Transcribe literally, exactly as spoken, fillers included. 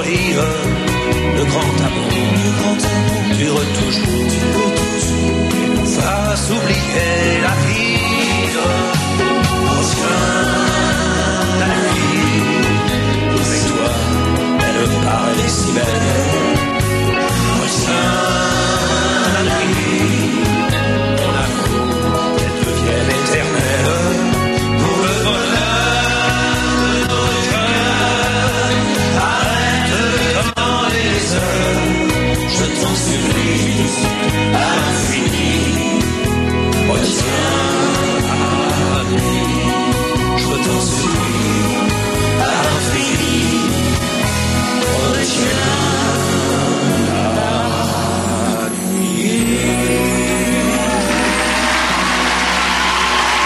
rire, le grand amour, le grand amour dure toujours, dure toujours. Fasse oublier la vie, ancien, la vie, avec toi, elle parlait si belle.